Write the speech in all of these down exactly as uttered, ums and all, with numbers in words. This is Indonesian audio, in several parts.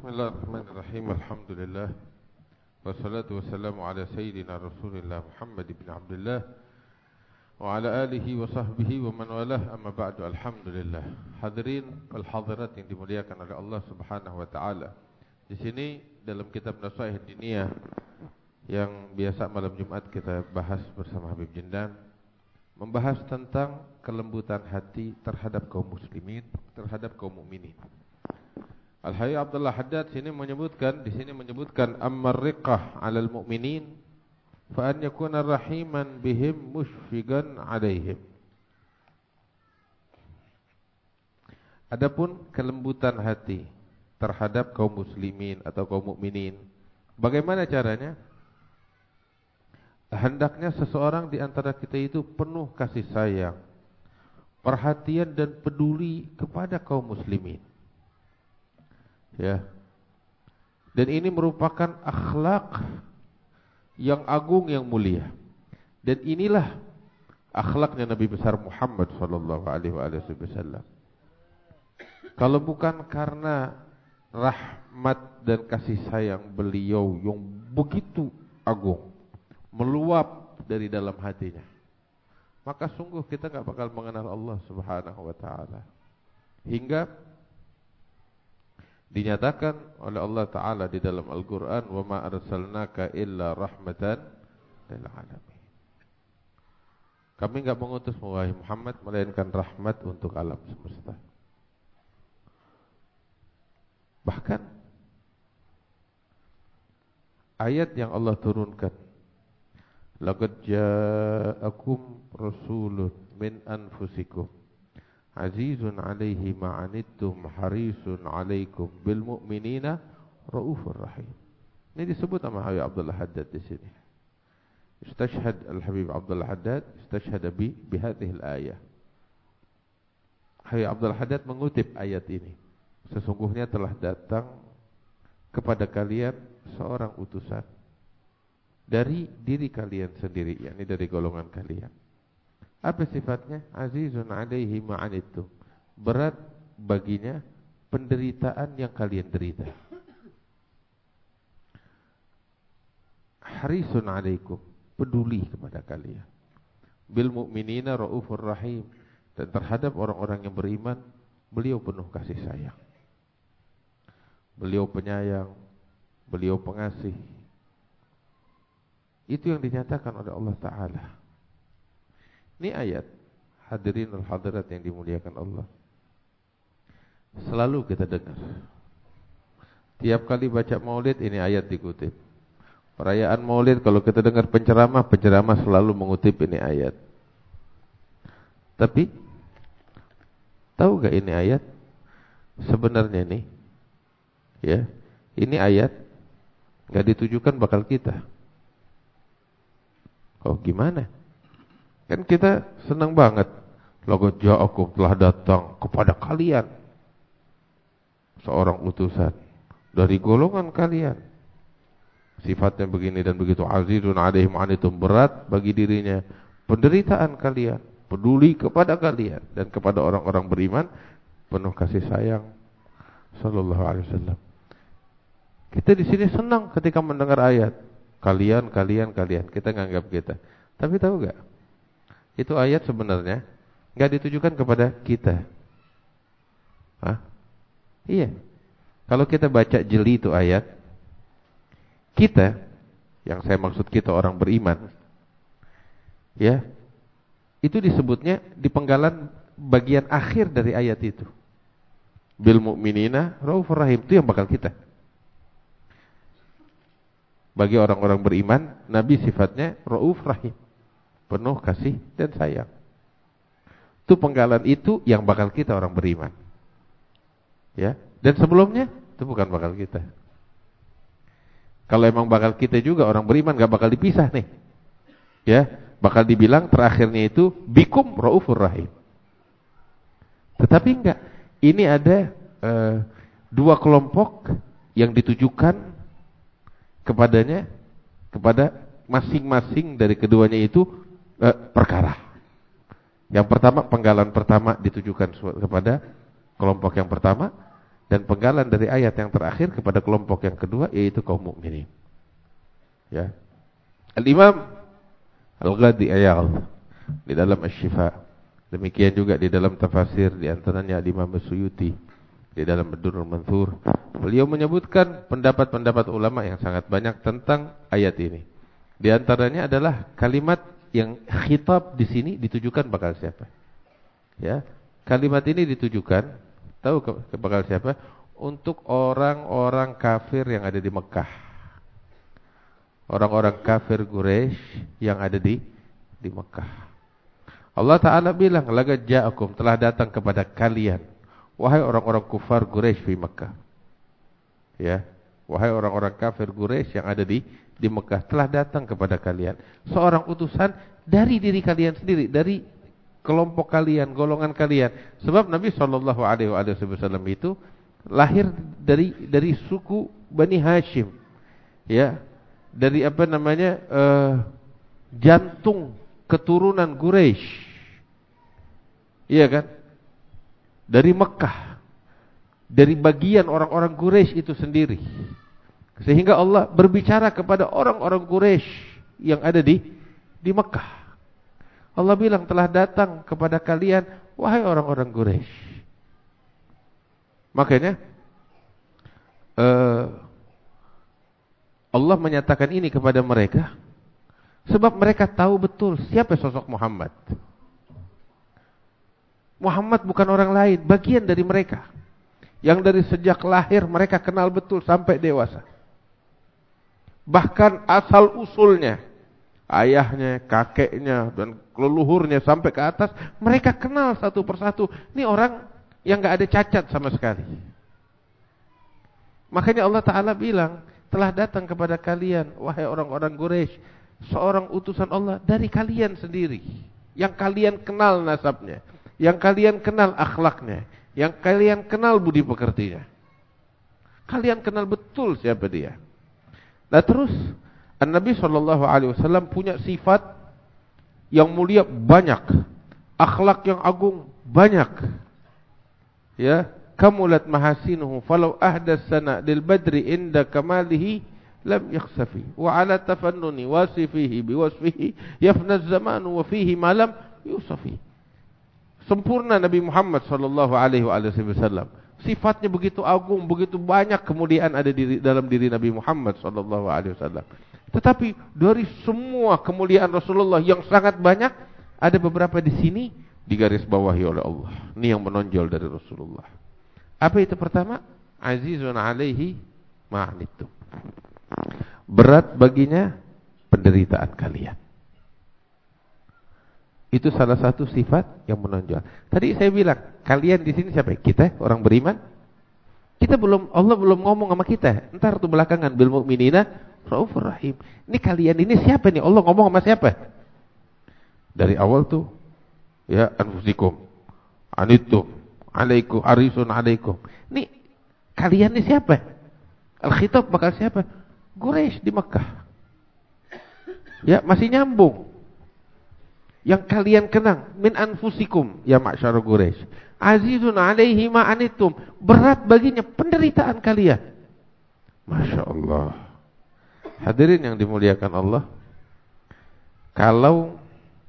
Bismillahirrahmanirrahim. Alhamdulillah. Wassalatu wassalamu ala sayyidina Rasulillah Muhammad ibn Abdullah wa ala alihi wa sahbihi wa man walah, amma ba'du. Alhamdulillah. Hadirin wal hadirat yang dimuliakan oleh Allah Subhanahu wa taala. Di sini dalam kitab Nasaih Diniyah yang biasa malam Jumat kita bahas bersama Habib Jindan, membahas tentang kelembutan hati terhadap kaum muslimin, terhadap kaum mukminin. Al-Habib Abdullah Haddad sini menyebutkan di sini menyebutkan ammar riqah 'alal mu'minin fa an yakuna rahiman bihim mushfiqan 'alaihim. Adapun kelembutan hati terhadap kaum muslimin atau kaum mukminin, bagaimana caranya? Hendaknya seseorang di antara kita itu penuh kasih sayang, perhatian dan peduli kepada kaum muslimin. Ya. Dan ini merupakan akhlak yang agung, yang mulia. Dan inilah akhlaknya Nabi besar Muhammad sallallahu alaihi wasallam. Kalau bukan karena rahmat dan kasih sayang beliau yang begitu agung, meluap dari dalam hatinya, maka sungguh kita enggak bakal mengenal Allah Subhanahu wa taala. Hingga dinyatakan oleh Allah Ta'ala di dalam Al-Quran, wa ma arsalnaka illa rahmatan lil alamin. Kami enggak mengutus wahai Muhammad melainkan rahmat untuk alam semesta. Bahkan ayat yang Allah turunkan, laqad ja'akum rasulun min anfusikum azizun alaihi ma'anittum harisun alaikum bil mu'minina raufur rahim. Ini disebut sama Habib Abdullah Haddad di sini. Istashhad al-Habib Abdullah Haddad, istashhad bi bihadhihi al-ayah. Habib Abdullah Haddad mengutip ayat ini. Sesungguhnya telah datang kepada kalian seorang utusan dari diri kalian sendiri, yakni dari golongan kalian. Apa sifatnya? Azizun alaihi ma'anittum. Berat baginya penderitaan yang kalian derita. Harisun alaikum, peduli kepada kalian. Bil mu'minina raufur rahim. Dan terhadap orang-orang yang beriman, beliau penuh kasih sayang. Beliau penyayang, beliau pengasih. Itu yang dinyatakan oleh Allah Ta'ala. Ini ayat, hadirin dan hadirat yang dimuliakan Allah, selalu kita dengar. Tiap kali baca maulid ini ayat dikutip. Perayaan maulid kalau kita dengar penceramah, penceramah selalu mengutip ini ayat. Tapi tahu gak ini ayat sebenarnya nih, ya, ini ayat gak ditujukan bakal kita. Oh gimana? Kan kita senang banget, laqad ja'akum, telah datang kepada kalian seorang utusan dari golongan kalian. Sifatnya begini dan begitu, azizun alaihi ma'anittum, berat bagi dirinya penderitaan kalian, peduli kepada kalian dan kepada orang-orang beriman, penuh kasih sayang. Sallallahu alaihi wasallam. Kita di sini senang ketika mendengar ayat kalian, kalian, kalian. Kita nganggap kita. Tapi tahu gak? Itu ayat sebenarnya enggak ditujukan kepada kita. Hah? Iya. Kalau kita baca jeli itu ayat, kita, yang saya maksud kita orang beriman, ya, itu disebutnya di penggalan bagian akhir dari ayat itu. Bil mu'minina raufur rahim, itu yang bakal kita. Bagi orang-orang beriman, Nabi sifatnya rauf rahim, penuh kasih dan sayang. Itu penggalan itu yang bakal kita orang beriman. Ya, dan sebelumnya itu bukan bakal kita. Kalau emang bakal kita juga orang beriman, gak bakal dipisah nih. Ya, bakal dibilang terakhirnya itu bikum raufur rahim. Tetapi enggak. Ini ada uh, dua kelompok yang ditujukan kepadanya, kepada masing-masing dari keduanya itu Eh, perkara. Yang pertama, penggalan pertama ditujukan kepada kelompok yang pertama. Dan penggalan dari ayat yang terakhir kepada kelompok yang kedua, yaitu kaum mukminin. Ya. Al-Imam Al-Ghadi Iyadh di dalam Asy-Syifa, demikian juga di dalam tafsir di antaranya Imam Suyuti di dalam Ad-Durrul Manthur, beliau menyebutkan pendapat-pendapat ulama yang sangat banyak tentang ayat ini. Di antaranya adalah kalimat yang khitab di sini ditujukan bakal siapa? Ya, kalimat ini ditujukan tahu ke, ke bakal siapa? Untuk orang-orang kafir yang ada di Mekah. Orang-orang kafir Quraisy yang ada di di Mekah. Allah Ta'ala bilang, laqad ja'akum, telah datang kepada kalian, wahai orang-orang kufar Quraisy di Mekah. Ya, wahai orang-orang kafir Quraisy yang ada di di Mekah, telah datang kepada kalian seorang utusan dari diri kalian sendiri, dari kelompok kalian, golongan kalian. Sebab Nabi shallallahu alaihi wasallam itu lahir dari dari suku Bani Hashim, ya, dari apa namanya uh, jantung keturunan Quraisy, iya kan? Dari Mekah, dari bagian orang-orang Quraisy itu sendiri. Sehingga Allah berbicara kepada orang-orang Quraisy yang ada di di Mekah. Allah bilang, telah datang kepada kalian wahai orang-orang Quraisy. Makanya uh, Allah menyatakan ini kepada mereka sebab mereka tahu betul siapa sosok Muhammad. Muhammad bukan orang lain, bagian dari mereka yang dari sejak lahir mereka kenal betul sampai dewasa. Bahkan asal usulnya, ayahnya, kakeknya, dan leluhurnya sampai ke atas, mereka kenal satu persatu. Ini orang yang gak ada cacat sama sekali. Makanya Allah Ta'ala bilang, telah datang kepada kalian wahai orang-orang Quraisy seorang utusan Allah dari kalian sendiri, yang kalian kenal nasabnya, yang kalian kenal akhlaknya, yang kalian kenal budi pekertinya. Kalian kenal betul siapa dia. Nah terus An-Nabi shallallahu alaihi wasallam punya sifat yang mulia banyak, akhlak yang agung banyak. Ya, kamulat mahasinuhu falau ahdas sana lil badri inda kamalihi lam yakhsafi wa ala tafannuni wasifihi biwasfihi yafna az-zamanu wa fihi ma lam yusafi. Sempurna Nabi Muhammad shallallahu alaihi wasallam. Sifatnya begitu agung, begitu banyak kemuliaan ada di dalam diri Nabi Muhammad shallallahu alaihi wasallam. Tetapi dari semua kemuliaan Rasulullah yang sangat banyak, ada beberapa di sini digarisbawahi oleh Allah. Ini yang menonjol dari Rasulullah. Apa itu pertama? Azizun alaihi ma'anittum. Berat baginya penderitaan kalian. Itu salah satu sifat yang menonjol. Tadi saya bilang, kalian di sini siapa? Kita, orang beriman. Kita belum, Allah belum ngomong sama kita. Entar tuh belakangan, bil mu'minina raufur rahim. Ini kalian ini siapa nih? Allah ngomong sama siapa? Dari awal tuh, ya anfusikum, anittum, alaikum, arisun alaikum. Ini kalian ini siapa? Al-khitab bakal siapa? Quraisy di Mekah. Ya, masih nyambung. Yang kalian kenang min anfusikum ya ma'syar Quraisy. Azizun alaihi ma anittum. Berat baginya penderitaan kalian. Masya Allah. Hadirin yang dimuliakan Allah, kalau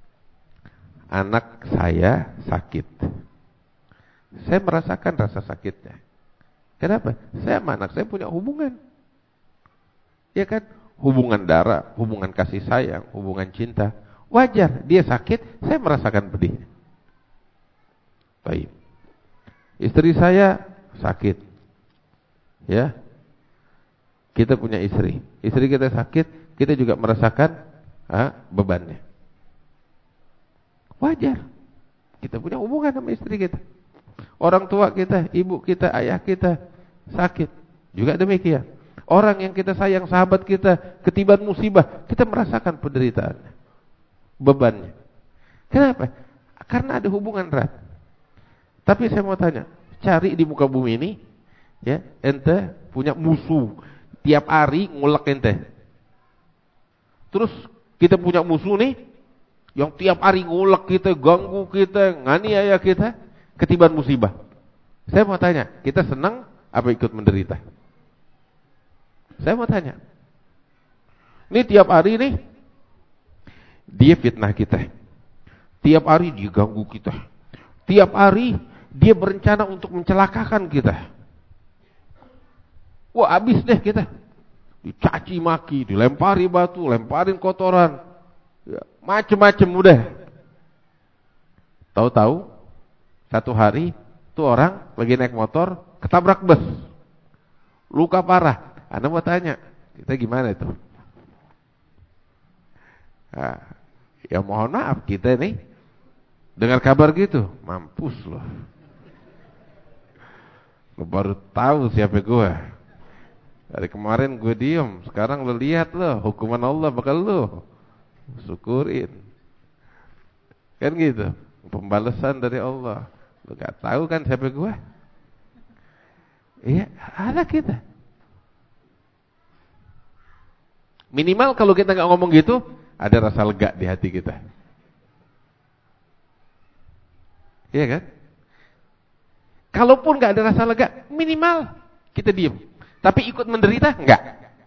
anak saya sakit, saya merasakan rasa sakitnya. Kenapa? Saya sama anak saya punya hubungan. Ya kan? Hubungan darah, hubungan kasih sayang, hubungan cinta. Wajar, dia sakit, saya merasakan pedihnya. Baik. Istri saya sakit. Ya. Kita punya istri. Istri kita sakit, kita juga merasakan ah, bebannya. Wajar. Kita punya hubungan sama istri kita. Orang tua kita, ibu kita, ayah kita sakit. Juga demikian. Orang yang kita sayang, sahabat kita, ketiban musibah, kita merasakan penderitaannya, bebannya. Kenapa? Karena ada hubungan erat. Tapi saya mau tanya, cari di muka bumi ini, ya, ente punya musuh tiap hari ngulek ente. Terus kita punya musuh nih, yang tiap hari ngulek kita, ganggu kita, nganiaya kita, ketiban musibah. Saya mau tanya, kita senang apa ikut menderita? Saya mau tanya. Ini tiap hari nih dia fitnah kita. Tiap hari dia ganggu kita. Tiap hari dia berencana untuk mencelakakan kita. Wah, habis deh kita. Dicaci maki, dilempari batu, lemparin kotoran. Ya, macem-macem udah. Tahu-tahu satu hari tuh orang lagi naik motor ketabrak bus. Luka parah. Anda mau tanya, kita gimana itu? Nah, ya mohon maaf kita nih dengar kabar gitu, mampus loh. Lo baru tahu siapa gue. Dari kemarin gue diem, sekarang lo lihat lo, hukuman Allah bakal lo syukurin. Kan gitu, pembalasan dari Allah. Lo gak tahu kan siapa gue? Iya, ada kita. Minimal kalau kita gak ngomong gitu, ada rasa lega di hati kita. Iya kan? Kalaupun gak ada rasa lega, minimal kita diem. Tapi ikut menderita? Enggak.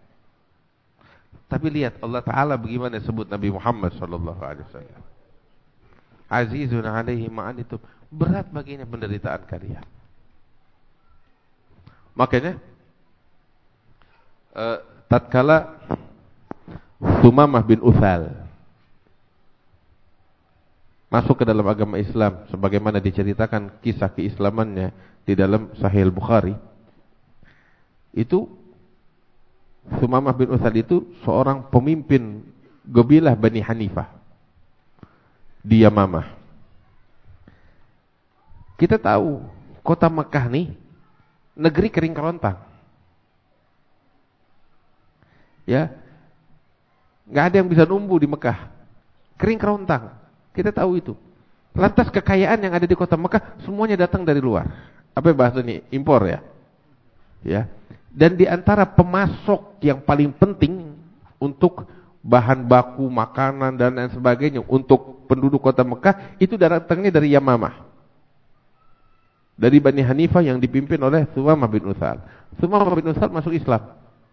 Tapi lihat Allah Ta'ala bagaimana sebut Nabi Muhammad sallallahu alaihi wasallam. Azizun alaihi ma'anitum. Berat baginya penderitaan kalian. Makanya uh, tatkala Sumamah bin Uthal masuk ke dalam agama Islam sebagaimana diceritakan kisah keislamannya di dalam Sahih Bukhari, itu Sumamah bin Uthal itu seorang pemimpin kabilah Bani Hanifah di Yamamah. Kita tahu kota Mekah nih negeri kering kerontang. Ya, nggak ada yang bisa numbuh di Mekah, kering kerontang. Kita tahu itu. Lantas kekayaan yang ada di kota Mekah semuanya datang dari luar. Apa bahasa ini? Impor ya. Ya. Dan di antara pemasok yang paling penting untuk bahan baku, makanan dan lain sebagainya untuk penduduk kota Mekah itu datangnya dari Yamamah. Dari Bani Hanifah yang dipimpin oleh Sumamah bin Uthal. Sumamah bin Uthal masuk Islam.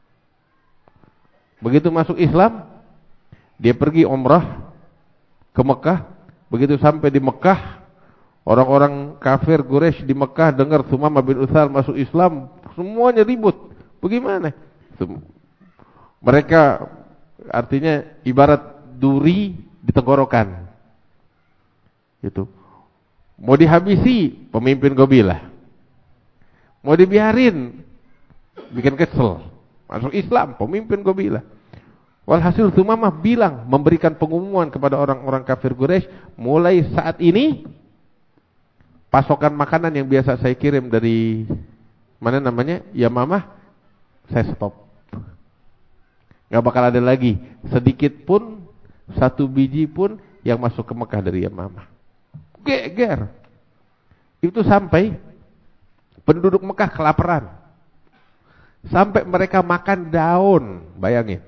Begitu masuk Islam, dia pergi umrah ke Mekah. Begitu sampai di Mekah, orang-orang kafir Quraisy di Mekah dengar Sumamah bin Uthal masuk Islam, semuanya ribut. Bagaimana? Mereka artinya ibarat duri di tenggorokan. Itu. Mau dihabisi pemimpin kabilah. Mau dibiarin bikin kesel. Masuk Islam pemimpin kabilah. Walhasil Sumamah bilang, memberikan pengumuman kepada orang-orang kafir Quraisy, mulai saat ini pasokan makanan yang biasa saya kirim dari mana namanya Yamamah, saya stop. Gak bakal ada lagi sedikit pun, satu biji pun yang masuk ke Mekah dari Yamamah. Geger. Itu sampai penduduk Mekah kelaparan. Sampai mereka makan daun, bayangin.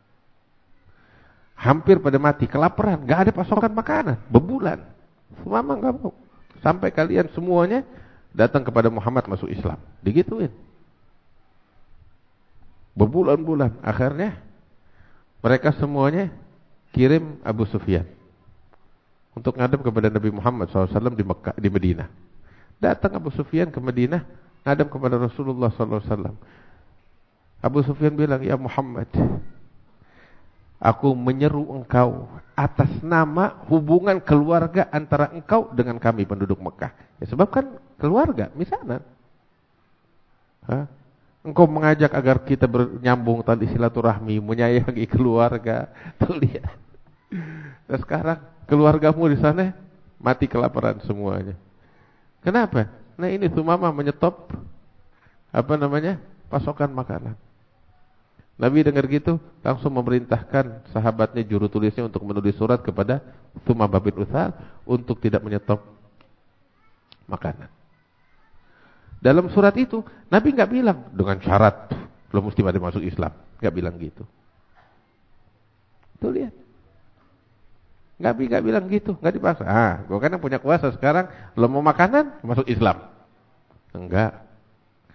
Hampir pada mati, kelaparan, gak ada pasokan makanan, bebulan. Sumamah gak mau. Sampai kalian semuanya datang kepada Muhammad masuk Islam. Digituin. Berbulan-bulan, akhirnya mereka semuanya kirim Abu Sufyan untuk ngadep kepada Nabi Muhammad shallallahu alaihi wasallam di Mekah, di Madinah. Datang Abu Sufyan ke Madinah, ngadep kepada Rasulullah shallallahu alaihi wasallam. Abu Sufyan bilang, ya Muhammad, aku menyeru engkau atas nama hubungan keluarga antara engkau dengan kami penduduk Mekah. Ya sebab kan keluarga, misalnya. Hah? Engkau mengajak agar kita bernyambung tali silaturahmi, menyayangi keluarga. Tuh lihat. Dan sekarang keluargamu di sana mati kelaparan semuanya. Kenapa? Nah ini Sumamah menyetop apa namanya? Pasokan makanan. Nabi dengar gitu langsung memerintahkan sahabatnya juru tulisnya untuk menulis surat kepada Sumamah bin Uthal untuk tidak menyetop makanan. Dalam surat itu Nabi enggak bilang dengan syarat lo mesti pada masuk Islam, enggak bilang gitu. Tuh lihat. Nabi enggak bilang gitu, enggak dipaksa. Ah, gua kan yang punya kuasa sekarang, lo mau makanan masuk Islam. Enggak.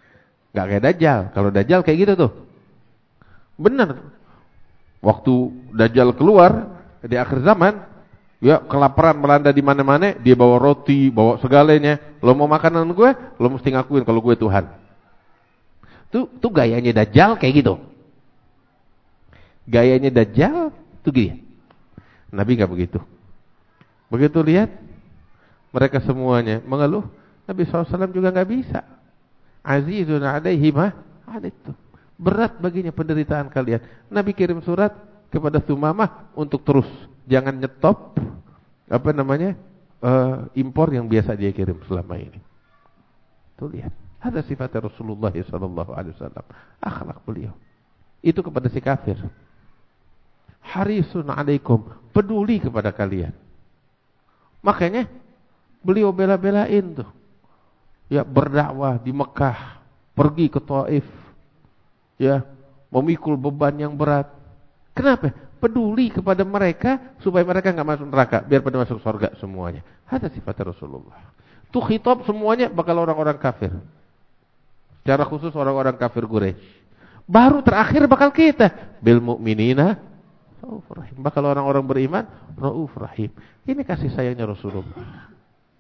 Gak kayak Dajjal. Kalau Dajjal kayak gitu tuh. Bener. Waktu Dajjal keluar di akhir zaman, ya kelaparan melanda di mana-mana, dia bawa roti, bawa segalanya. Lo mau makanan gue, lo mesti ngakuin kalau gue Tuhan. Tuh, tuh gayanya Dajjal kayak gitu. Gayanya Dajjal tuh gini. Nabi gak begitu. Begitu lihat mereka semuanya mengeluh, Nabi shallallahu alaihi wasallam juga gak bisa. Azizun alaihi ma anittum. Berat baginya penderitaan kalian. Nabi kirim surat kepada Sumamah untuk terus jangan nyetop apa namanya uh, impor yang biasa dia kirim selama ini. Tuh lihat, ada sifat Rasulullah sallallahu alaihi wasallam, akhlak beliau. Itu kepada si kafir. Harisun alaikum, peduli kepada kalian. Makanya beliau bela-belain tuh. Ya, berdakwah di Mekah, pergi ke Taif. Ya, memikul beban yang berat. Kenapa? Peduli kepada mereka supaya mereka enggak masuk neraka, biar pada masuk surga semuanya. Ada sifat Rasulullah. Tuh khitab semuanya bakal orang-orang kafir. Secara khusus orang-orang kafir Quraisy. Baru terakhir bakal kita bil mu'minina raufur rahim. Bakal orang-orang beriman raufur rahim. Ini kasih sayangnya Rasulullah.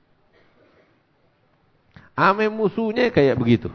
Ame musuhnya kayak begitu.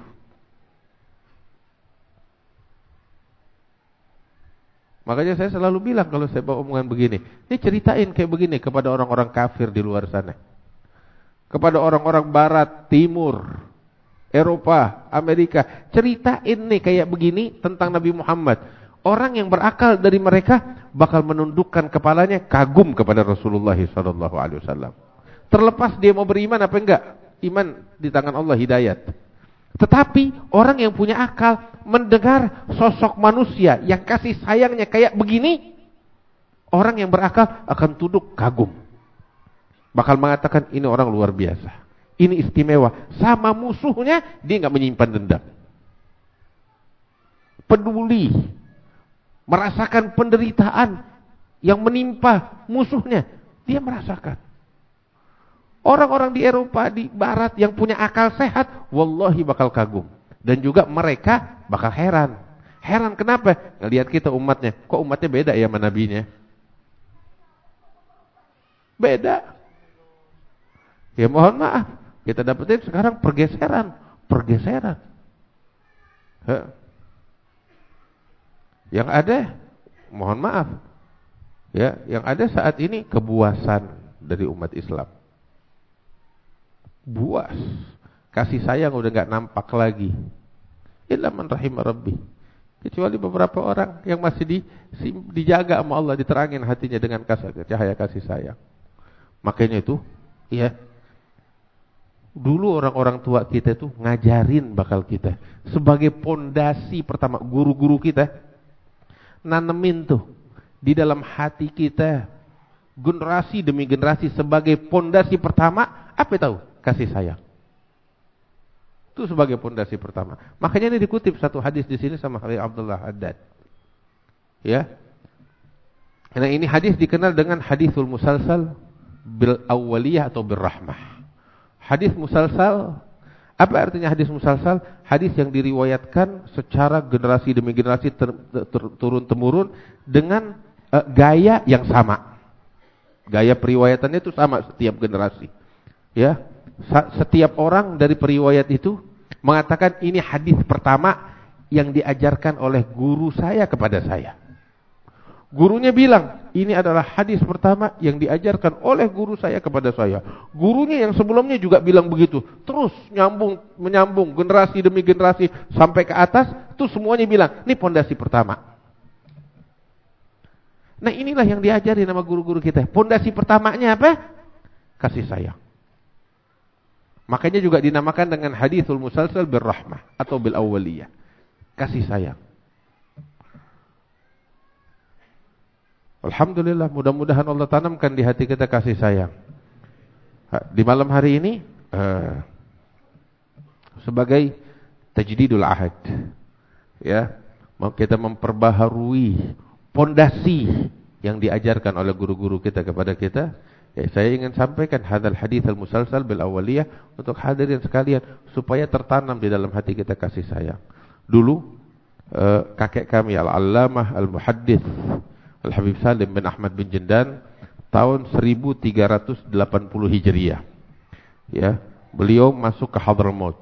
Makanya saya selalu bilang kalau saya bawa omongan begini, ini ceritain kayak begini kepada orang-orang kafir di luar sana. Kepada orang-orang barat, timur, Eropa, Amerika, ceritain nih kayak begini tentang Nabi Muhammad. Orang yang berakal dari mereka bakal menundukkan kepalanya kagum kepada Rasulullah sallallahu alaihi wasallam. Terlepas dia mau beriman apa enggak, iman di tangan Allah hidayat. Tetapi orang yang punya akal mendengar sosok manusia yang kasih sayangnya kayak begini, orang yang berakal akan tunduk kagum. Bakal mengatakan ini orang luar biasa, ini istimewa. Sama musuhnya dia enggak menyimpan dendam. Peduli, merasakan penderitaan yang menimpa musuhnya, dia merasakan. Orang-orang di Eropa, di Barat yang punya akal sehat, wallahi bakal kagum. Dan juga mereka bakal heran. Heran kenapa? Ngelihat kita umatnya, kok umatnya beda ya sama nabinya? Beda. Ya mohon maaf, kita dapetin sekarang pergeseran, pergeseran. He. Yang ada, mohon maaf, ya, yang ada saat ini kebuasan dari umat Islam. Buas, kasih sayang udah gak nampak lagi. Illa man rahimah Rabbi. Kecuali beberapa orang yang masih di, dijaga sama Allah, diterangin hatinya dengan cahaya kasih sayang. Makanya itu, ya, dulu orang-orang tua kita itu ngajarin bakal kita sebagai pondasi pertama, guru-guru kita nanemin tuh di dalam hati kita generasi demi generasi sebagai pondasi pertama apa tahu? Kasih sayang. Itu sebagai pondasi pertama. Makanya ini dikutip satu hadis di sini sama Khalil Abdullah Haddad. Ya. Nah, ini hadis dikenal dengan hadisul musalsal bil awwaliyah atau bil rahmah. Hadis musalsal, apa artinya hadis musalsal? Hadis yang diriwayatkan secara generasi demi generasi ter, ter, turun temurun dengan uh, gaya yang sama. Gaya periwayatannya itu sama setiap generasi. Ya. Setiap orang dari periwayat itu mengatakan ini hadis pertama yang diajarkan oleh guru saya kepada saya. Gurunya bilang ini adalah hadis pertama yang diajarkan oleh guru saya kepada saya. Gurunya yang sebelumnya juga bilang begitu. Terus nyambung menyambung generasi demi generasi sampai ke atas, itu semuanya bilang ini pondasi pertama. Nah, inilah yang diajari nama guru-guru kita. Pondasi pertamanya apa? Kasih sayang. Makanya juga dinamakan dengan hadithul musalsal bil rahmah atau bil awwaliyah. Kasih sayang. Alhamdulillah, mudah-mudahan Allah tanamkan di hati kita kasih sayang. Di malam hari ini uh, sebagai tajdidul ahad, ya, kita memperbaharui pondasi yang diajarkan oleh guru-guru kita kepada kita. Ya, saya ingin sampaikan hadzal hadits al musalsal bil awwaliyah untuk hadirin sekalian supaya tertanam di dalam hati kita kasih sayang. dulu uh, kakek kami Al-Allamah Al-Muhaddits Al-Habib Salim bin Ahmad bin Jendan tahun seribu tiga ratus delapan puluh Hijriah. Ya, beliau masuk ke Hadramaut.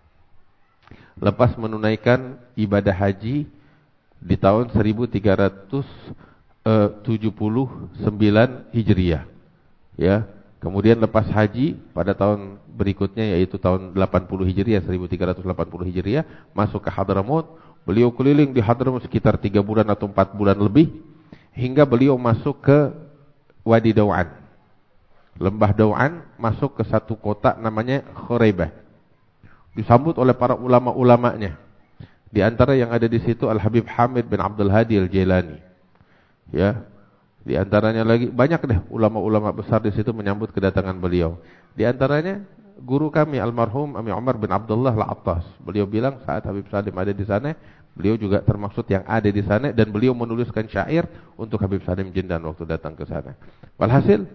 Lepas menunaikan ibadah haji di tahun seribu tiga ratus tujuh puluh sembilan Hijriah. Ya, kemudian lepas haji pada tahun berikutnya yaitu tahun delapan puluh Hijriah, seribu tiga ratus delapan puluh Hijriah, masuk ke Hadramaut. Beliau keliling di Hadramaut sekitar tiga bulan atau empat bulan lebih hingga beliau masuk ke Wadi Dau'an. Lembah Dau'an, masuk ke satu kota namanya Khuraibah. Disambut oleh para ulama-ulamanya. Di antara yang ada di situ Al-Habib Hamid bin Abdul Hadi Al-Jailani. Ya. Di antaranya lagi banyak deh ulama-ulama besar di situ menyambut kedatangan beliau. Di antaranya guru kami almarhum Ami Umar bin Abdullah Al-Attas. Beliau bilang saat Habib Salim ada di sana, beliau juga termaksud yang ada di sana dan beliau menuliskan syair untuk Habib Salim Jendan waktu datang ke sana. Walhasil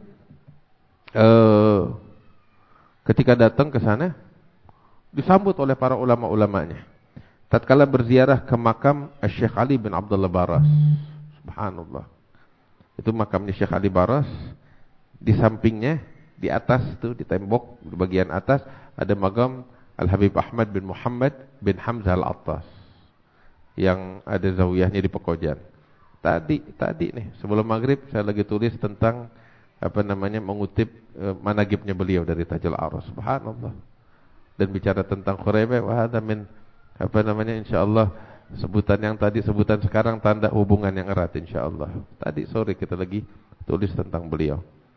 eh, ketika datang ke sana disambut oleh para ulama-ulamanya. Tatkala berziarah ke makam Syekh Ali bin Abdullah Baras. Subhanallah. Itu makamnya Syekh Ali Baras. Di sampingnya, di atas itu, di tembok, di bagian atas ada makam Al-Habib Ahmad bin Muhammad bin Hamzah Al-Attas yang ada zawiyahnya di Pekojan. Tadi, tadi nih, sebelum maghrib saya lagi tulis tentang apa namanya mengutip e, managibnya beliau dari Tajul Arus. Subhanallah. Dan bicara tentang Khuraibah, wa hadza min apa namanya insyaallah sebutan yang tadi sebutan sekarang tanda hubungan yang erat insyaallah. Tadi sore kita lagi tulis tentang beliau.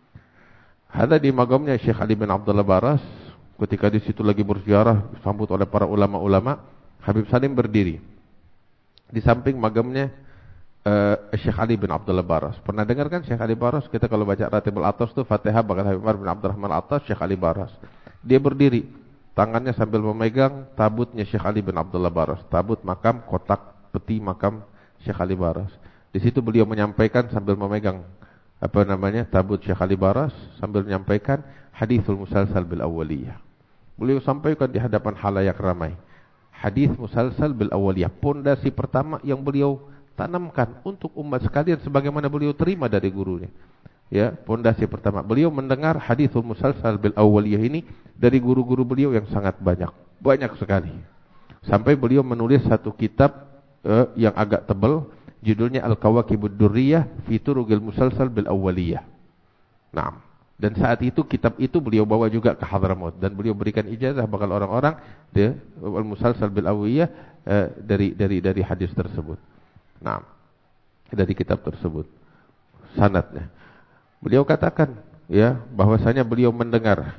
Ada di magamnya Syekh Ali bin Abdullah Baras, ketika di situ lagi berziarah disambut oleh para ulama-ulama, Habib Salim berdiri. Di samping magamnya uh, Syekh Ali bin Abdullah Baras. Pernah dengar kan Syekh Ali Baras? Kita kalau baca Ratibul Atas itu Fatihah bakal Habib Umar bin Abdurrahman Atas, Syekh Ali Baras. Dia berdiri, tangannya sambil memegang tabutnya Syekh Ali bin Abdullah Baras, tabut makam kotak peti makam Syekh Ali Baras. Di situ beliau menyampaikan sambil memegang apa namanya tabut Syekh Ali Baras sambil menyampaikan hadithul musalsal bil awwaliyah. Beliau sampaikan di hadapan halayak ramai. Hadis musalsal bil awwaliyah, pondasi pertama yang beliau tanamkan untuk umat sekalian sebagaimana beliau terima dari gurunya. Ya, pondasi pertama. Beliau mendengar hadithul musalsal bil awwaliyah ini dari guru-guru beliau yang sangat banyak, banyak sekali. Sampai beliau menulis satu kitab eh, yang agak tebal, judulnya Al-Kawakibud Durriyah fi Turuqil Musalsal bil Awwaliyah. Nah, dan saat itu kitab itu beliau bawa juga ke Hadramaut dan beliau berikan ijazah bakal orang-orang dia Al-Musalsal bil Awwaliyah eh, dari dari dari hadis tersebut. Nah, dari kitab tersebut sanadnya. Beliau katakan ya bahwasanya beliau mendengar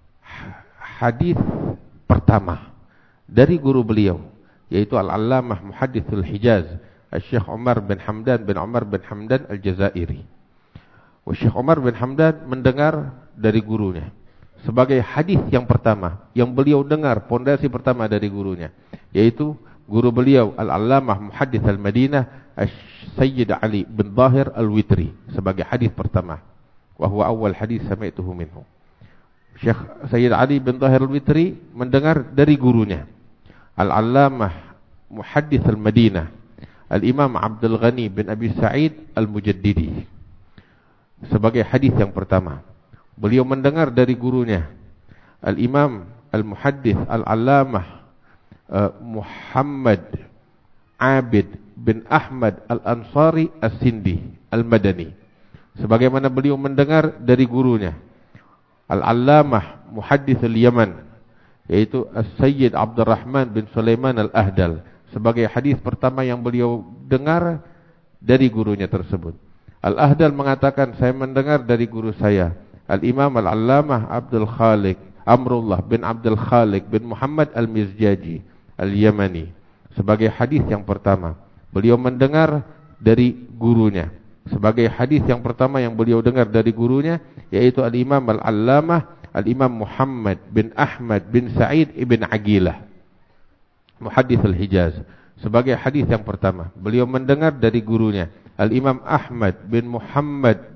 hadis pertama dari guru beliau yaitu Al-Allamah Muhadditsul Hijaz Syekh Umar bin Hamdan bin Umar bin Hamdan Al-Jazairi. Syekh Umar bin Hamdan mendengar dari gurunya sebagai hadis yang pertama yang beliau dengar, pondasi pertama dari gurunya, yaitu guru beliau Al-Allamah Muhaddits Al-Madinah Sayyid Ali bin Zahir Al-Witri sebagai hadis pertama. Wa huwa awal hadis sami'tuhu minhu. Syekh Sayyid Ali bin Zahir Al-Witri mendengar dari gurunya Al-Allamah Muhaddits Al-Madinah Al-Imam Abdul Ghani bin Abi Sa'id Al-Mujaddidi sebagai hadis yang pertama. Beliau mendengar dari gurunya Al-Imam Al-Muhaddits Al-Allamah uh, Muhammad Abid bin Ahmad Al-Ansari As-Sindi Al-Madani sebagaimana beliau mendengar dari gurunya Al-Allamah Muhaddits Al-Yaman yaitu As-Sayyid Abdurrahman bin Sulaiman Al-Ahdal sebagai hadis pertama yang beliau dengar dari gurunya tersebut. Al-Ahdal mengatakan, saya mendengar dari guru saya Al-Imam Al-Allamah Abdul Khaliq Amrullah bin Abdul Khaliq bin Muhammad Al-Mizjaji Al-Yamani sebagai hadis yang pertama. Beliau mendengar dari gurunya sebagai hadis yang pertama yang beliau dengar dari gurunya yaitu Al-Imam Al-Allamah Al-Imam Muhammad bin Ahmad bin Sa'id ibn Agilah Muhaddits Al-Hijaz sebagai hadis yang pertama. Beliau mendengar dari gurunya Al-Imam Ahmad bin Muhammad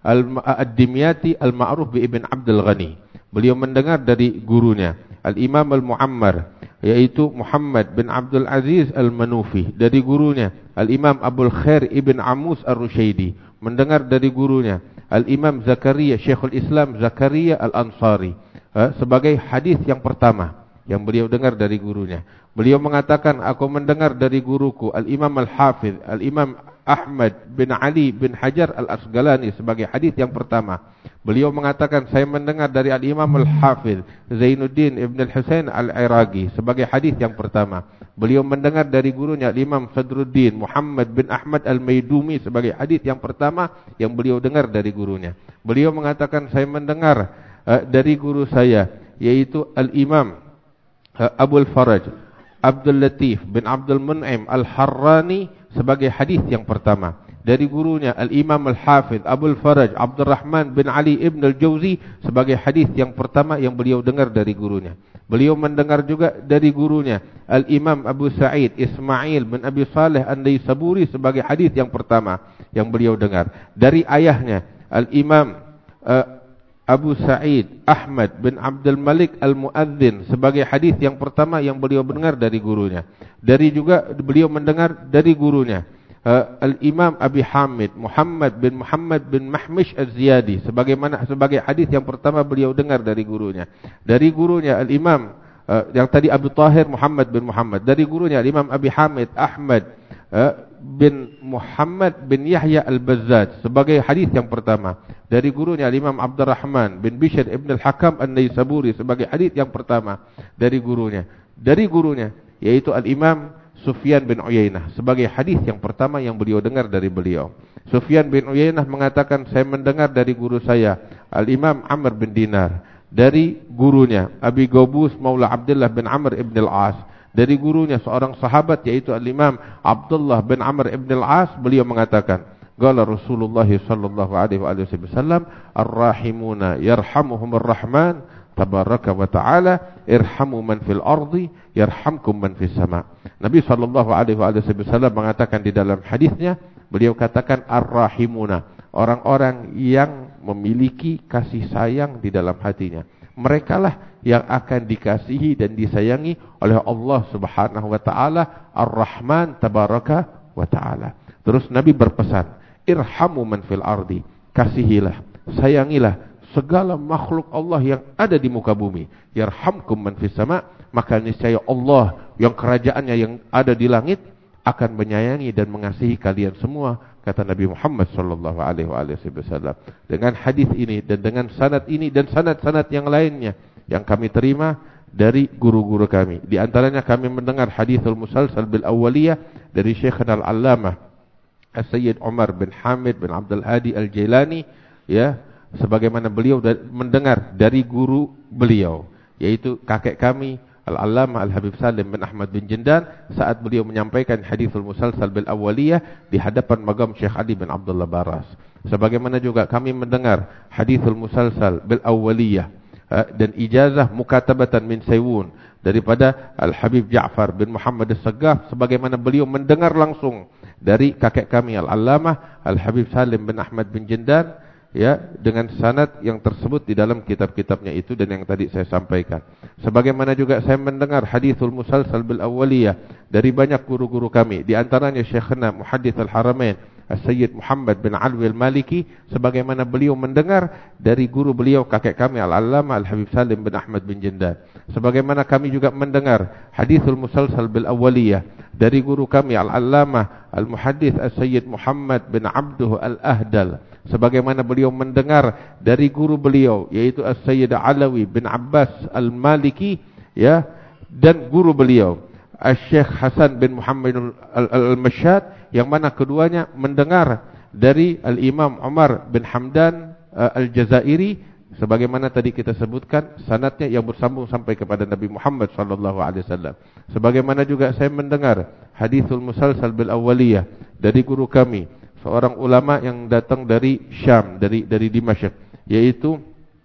Ad-Dimyati Al-Ma'ruf bi Ibn Abdul Ghani. Beliau mendengar dari gurunya Al-Imam Al-Mu'ammar, yaitu Muhammad bin Abdul Aziz Al-Manufi, dari gurunya Al-Imam Abul Khair Ibn Amus Ar-Rushaidi, mendengar dari gurunya Al-Imam Zakaria Syekhul Islam Zakaria Al-Ansari, sebagai hadis yang pertama yang beliau dengar dari gurunya. Beliau mengatakan, aku mendengar dari guruku Al-Imam Al-Hafidh Al-Imam Ahmad bin Ali bin Hajar Al-Asqalani sebagai hadis yang pertama. Beliau mengatakan, saya mendengar dari Al-Imam Al-Hafidh Zainuddin Ibn Al-Husain Al-Iraqi sebagai hadis yang pertama. Beliau mendengar dari gurunya Al-Imam Sadruddin Muhammad bin Ahmad Al-Maidumi sebagai hadis yang pertama yang beliau dengar dari gurunya. Beliau mengatakan, saya mendengar uh, dari guru saya, yaitu Al-Imam uh, Abul Faraj Abdul Latif bin Abdul Mun'im Al-Harrani sebagai hadis yang pertama. Dari gurunya Al-Imam Al-Hafidh Abul Faraj Abdurrahman bin Ali Ibn Al-Jawzi sebagai hadis yang pertama yang beliau dengar dari gurunya. Beliau mendengar juga dari gurunya Al-Imam Abu Sa'id Ismail bin Abi Saleh An-Naisaburi sebagai hadis yang pertama yang beliau dengar. Dari ayahnya Al-Imam uh, Abu Sa'id Ahmad bin Abdul Malik Al-Muadzin sebagai hadis yang pertama yang beliau dengar dari gurunya. Dari juga beliau mendengar dari gurunya uh, Al-Imam Abi Hamid Muhammad bin Muhammad bin Mahmish Az-Ziyadi sebagaimana sebagai hadis yang pertama beliau dengar dari gurunya. Dari gurunya Al-Imam uh, yang tadi Abu Tahir Muhammad bin Muhammad. Dari gurunya Al-Imam Abi Hamid Ahmad uh, bin Muhammad bin Yahya Al-Bazzaj sebagai hadis yang pertama. Dari gurunya Imam Abdurrahman bin Bishr Ibn Al-Hakam An-Naisaburi sebagai hadis yang pertama dari gurunya. Dari gurunya yaitu Al-Imam Sufyan bin Uyainah sebagai hadis yang pertama yang beliau dengar dari beliau. Sufyan bin Uyainah mengatakan, saya mendengar dari guru saya Al-Imam Amr bin Dinar, dari gurunya Abi Gobus Maula Abdullah bin Amr ibn Al-As, dari gurunya seorang sahabat yaitu Al-Imam Abdullah bin Amr ibn Al-As, beliau mengatakan, qala Rasulullah sallallahu alaihi wasallam, ar-rahimuna yarhamuhumur rahman tabaraka wa ta'ala, irhamu man fil ardi yarhamkum man fis sama. Nabi sallallahu alaihi wasallam mengatakan di dalam hadisnya, beliau katakan ar-rahimuna, orang-orang yang memiliki kasih sayang di dalam hatinya, merekalah yang akan dikasihi dan disayangi oleh Allah Subhanahu wa taala, Ar-Rahman tabaraka wa taala. Terus Nabi berpesan, irhamu man fil ardi, kasihilah, sayangilah segala makhluk Allah yang ada di muka bumi. Yarhamkum man fis sama, maka niscaya Allah yang kerajaannya yang ada di langit akan menyayangi dan mengasihi kalian semua, kata Nabi Muhammad sallallahu alaihi wasallam. Dengan hadis ini dan dengan sanad ini dan sanad-sanad yang lainnya yang kami terima dari guru-guru kami. Di antaranya kami mendengar hadithul musalsal bil awwaliyah dari Syekhna Al-Allamah As-Sayyid Umar bin Hamid bin Abdul Hadi Al-Jailani, ya, sebagaimana beliau mendengar dari guru beliau, yaitu kakek kami Al-Allamah Al-Habib Salim bin Ahmad bin Jindan, saat beliau menyampaikan hadithul musalsal bil awwaliyah di hadapan magam Syekh Ali bin Abdullah Baras. Sebagaimana juga kami mendengar hadithul musalsal bil awwaliyah dan ijazah mukatabatan min Saywun daripada Al-Habib Ja'far bin Muhammad As-Saggaf, sebagaimana beliau mendengar langsung dari kakek kami Al-Allamah Al-Habib Salim bin Ahmad bin Jindan, ya, dengan sanad yang tersebut di dalam kitab-kitabnya itu dan yang tadi saya sampaikan. Sebagaimana juga saya mendengar hadithul musalsal bil awwaliyah dari banyak guru-guru kami, di antaranya Syekhna Muhaddits Al-Haramain As-Sayyid Muhammad bin Alwi Al-Maliki, sebagaimana beliau mendengar dari guru beliau kakek kami Al-Allamah Al-Habib Salim bin Ahmad bin Jindan. Sebagaimana kami juga mendengar hadithul musalsal bil awwaliyah dari guru kami Al-Allamah Al-Muhaddits As-Sayyid Muhammad bin Abduh Al-Ahdal, sebagaimana beliau mendengar dari guru beliau yaitu As-Sayyid Alawi bin Abbas Al-Maliki, ya, dan guru beliau Al-Syekh Hasan bin Muhammad Al-Mashhad, yang mana keduanya mendengar dari Al-Imam Umar bin Hamdan Al-Jazairi, sebagaimana tadi kita sebutkan sanadnya yang bersambung sampai kepada Nabi Muhammad sallallahu alaihi wasallam. Sebagaimana juga saya mendengar hadithul musalsal bil awwaliyah dari guru kami, seorang ulama yang datang dari Syam, dari dari Dimashq, yaitu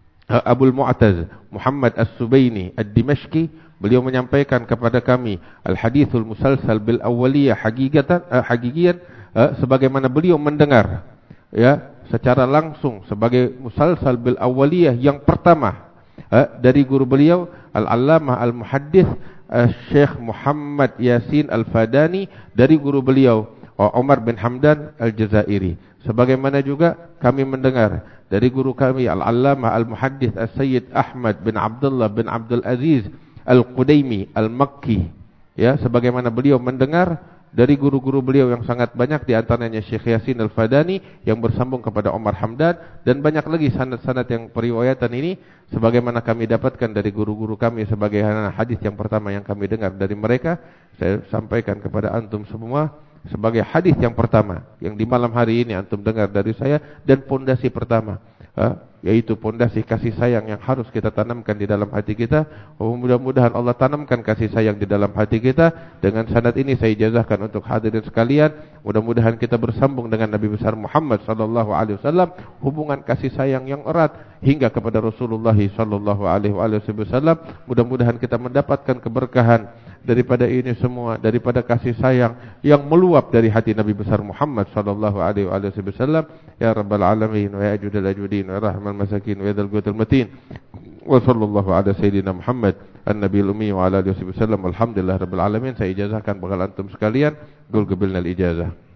Abul Mu'taz Muhammad As-Subaini Ad-Dimashqi. Beliau menyampaikan kepada kami al-hadithul musalsal bil awwaliyah hakikatan uh, hakikian uh, sebagaimana beliau mendengar, ya, secara langsung sebagai musalsal bil awaliyah yang pertama eh, dari guru beliau Al-Allamah Al-Muhaddits eh, Syekh Muhammad Yasin Al-Fadani dari guru beliau Umar bin Hamdan Al-Jazairi. Sebagaimana juga kami mendengar dari guru kami Al-Allamah Al-Muhaddits As-Sayyid Ahmad bin Abdullah bin Abdul Aziz Al-Qudaimi Al-Makki, ya, sebagaimana beliau mendengar dari guru-guru beliau yang sangat banyak, di antaranya Syekh Yasin Al-Fadani yang bersambung kepada Umar Hamdan, dan banyak lagi sanad-sanad yang periwayatan ini sebagaimana kami dapatkan dari guru-guru kami sebagai hadis yang pertama yang kami dengar dari mereka. Saya sampaikan kepada antum semua sebagai hadis yang pertama yang di malam hari ini antum dengar dari saya, dan pondasi pertama, ha? Yaitu pondasi kasih sayang yang harus kita tanamkan di dalam hati kita. Oh, mudah-mudahan Allah tanamkan kasih sayang di dalam hati kita. Dengan sanad ini saya ijazahkan untuk hadirin sekalian, mudah-mudahan kita bersambung dengan Nabi besar Muhammad sallallahu alaihi wasallam, hubungan kasih sayang yang erat hingga kepada Rasulullah sallallahu alaihi wasallam. Mudah-mudahan kita mendapatkan keberkahan daripada ini semua, daripada kasih sayang yang meluap dari hati Nabi besar Muhammad sallallahu alaihi wasallam. Ya rabbal alamin wa ya ajudal ajudin wa rahman masakin wa yadal qutul matin wa sallallahu ala sayyidina Muhammad an-nabiyil ummi wa ala alihi wasallam. Alhamdulillah rabbil alamin. Saya ijazahkan bakal antum sekalian, gul gebilnal ijazah.